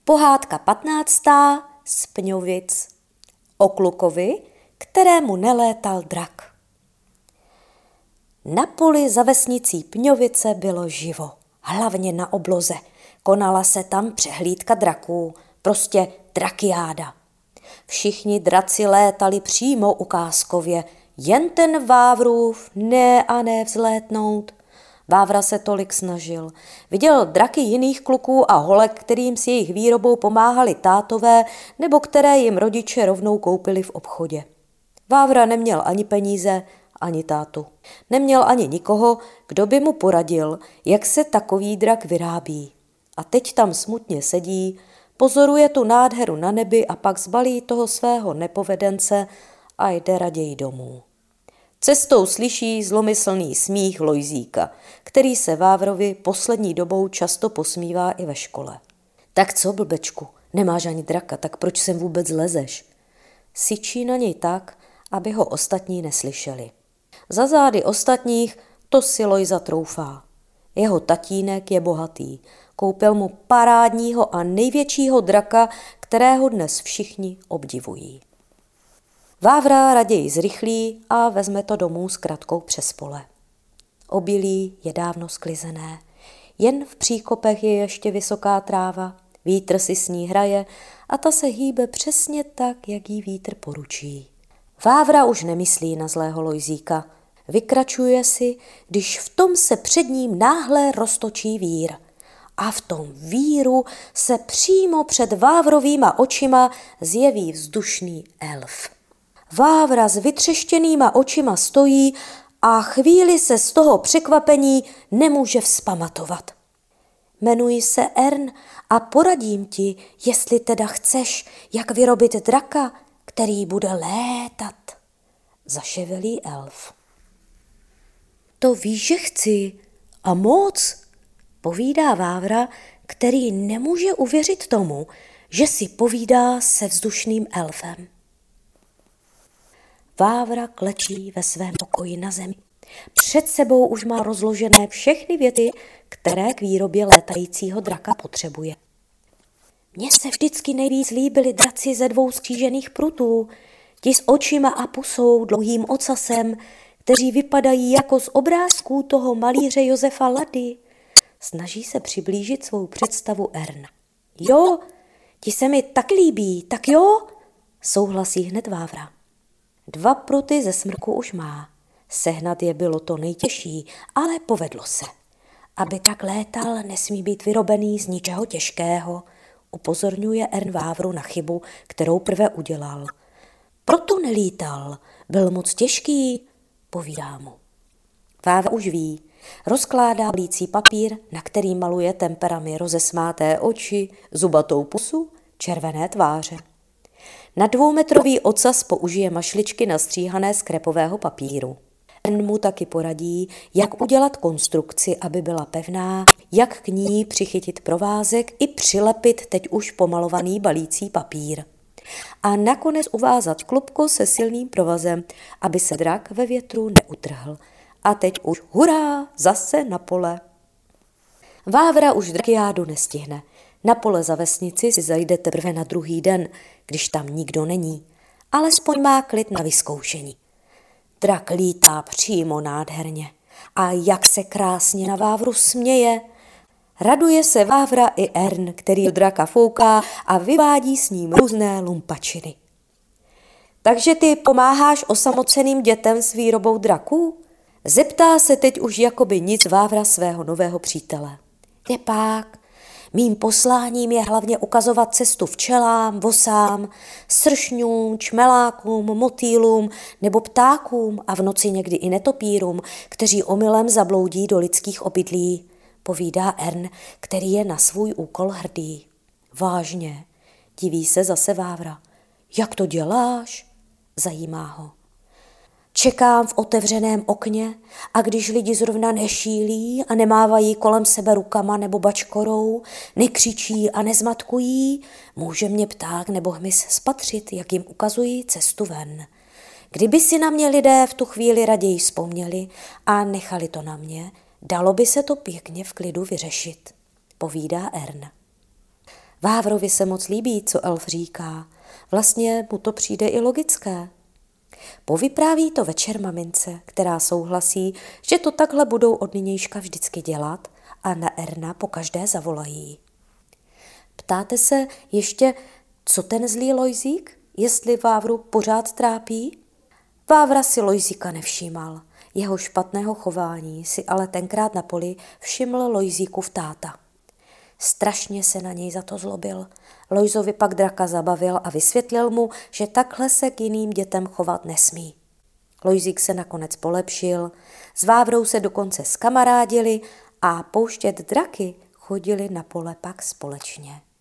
Pohádka 15. z Pňovic. O klukovi, kterému nelétal drak. Na poli za vesnicí Pňovice bylo živo, hlavně na obloze. Konala se tam přehlídka draků, prostě drakiáda. Všichni draci létali přímo ukázkově, jen ten Vávrův ne a ne vzlétnout. Vávra se tolik snažil. Viděl draky jiných kluků a holek, kterým s jejich výrobou pomáhali tátové nebo které jim rodiče rovnou koupili v obchodě. Vávra neměl ani peníze, ani tátu. Neměl ani nikoho, kdo by mu poradil, jak se takový drak vyrábí. A teď tam smutně sedí, pozoruje tu nádheru na nebi a pak zbalí toho svého nepovedence a jde raději domů. Cestou slyší zlomyslný smích Lojzíka, který se Vávrovi poslední dobou často posmívá i ve škole. Tak co, blbečku, nemáš ani draka, tak proč sem vůbec lezeš? Syčí na něj tak, aby ho ostatní neslyšeli. Za zády ostatních to si Lojza troufá. Jeho tatínek je bohatý, koupil mu parádního a největšího draka, kterého dnes všichni obdivují. Vávra raději zrychlí a vezme to domů s kratkou přes pole. Obilí je dávno sklizené, jen v příkopech je ještě vysoká tráva, vítr si s ní hraje a ta se hýbe přesně tak, jak jí vítr poručí. Vávra už nemyslí na zlého Lojzíka, vykračuje si, když v tom se před ním náhle roztočí vír. A v tom víru se přímo před Vávrovýma očima zjeví vzdušný elf. Vávra s vytřeštěnýma očima stojí a chvíli se z toho překvapení nemůže vzpamatovat. Jmenuji se Ern a poradím ti, jestli teda chceš, jak vyrobit draka, který bude létat, zaševelí elf. To víš, že chci, a moc, povídá Vávra, který nemůže uvěřit tomu, že si povídá se vzdušným elfem. Vávra klečí ve svém pokoji na zemi. Před sebou už má rozložené všechny věty, které k výrobě létajícího draka potřebuje. Mně se vždycky nejvíc líbili draci ze 2 skřížených prutů, ti s očima a pusou, dlouhým ocasem, kteří vypadají jako z obrázků toho malíře Josefa Lady. Snaží se přiblížit svou představu Ern. Jo, ti se mi tak líbí, tak jo, souhlasí hned Vávra. 2 pruty ze smrku už má. Sehnat je bylo to nejtěžší, ale povedlo se. Aby tak létal, nesmí být vyrobený z ničeho těžkého, upozorňuje Ern Vávru na chybu, kterou prve udělal. Proto nelítal, byl moc těžký, povídá mu. Vávra už ví, rozkládá blící papír, na který maluje temperami rozesmáté oči, zubatou pusu, červené tváře. Na 2metrový ocas použije mašličky nastříhané z krepového papíru. Ern mu taky poradí, jak udělat konstrukci, aby byla pevná, jak k ní přichytit provázek i přilepit teď už pomalovaný balící papír. A nakonec uvázat klubko se silným provazem, aby se drak ve větru neutrhl. A teď už hurá, zase na pole. Vávra už drakiádu nestihne. Na pole za vesnici si zajde teprve na druhý den, když tam nikdo není. Alespoň má klid na vyzkoušení. Drak lítá přímo nádherně. A jak se krásně na Vávru směje. Raduje se Vávra i Ern, který do draka fouká a vyvádí s ním různé lumpačiny. Takže ty pomáháš osamoceným dětem s výrobou draků? Zeptá se teď už jakoby nic Vávra svého nového přítele. Nepák, mým posláním je hlavně ukazovat cestu včelám, vosám, sršňům, čmelákům, motýlům nebo ptákům a v noci někdy i netopírům, kteří omylem zabloudí do lidských obydlí, povídá Ern, který je na svůj úkol hrdý. Vážně, diví se zase Vávra. Jak to děláš? Zajímá ho. Čekám v otevřeném okně a když lidi zrovna nešílí a nemávají kolem sebe rukama nebo bačkorou, nekřičí a nezmatkují, může mě pták nebo hmyz spatřit, jak jim ukazují cestu ven. Kdyby si na mě lidé v tu chvíli raději vzpomněli a nechali to na mě, dalo by se to pěkně v klidu vyřešit, povídá Ern. Vávrovi se moc líbí, co elf říká. Vlastně mu to přijde i logické. Povypráví to večer mamince, která souhlasí, že to takhle budou od nynějška vždycky dělat a na Erna pokaždé zavolají. Ptáte se ještě, co ten zlý Lojzík, jestli Vávru pořád trápí? Vávra si Lojzíka nevšímal. Jeho špatného chování si ale tenkrát na poli všiml Lojzíkův táta. Strašně se na něj za to zlobil. Lojzovi pak draka zabavil a vysvětlil mu, že takhle se k jiným dětem chovat nesmí. Lojzík se nakonec polepšil, s Vávrou se dokonce zkamarádili a pouštět draky chodili na pole pak společně.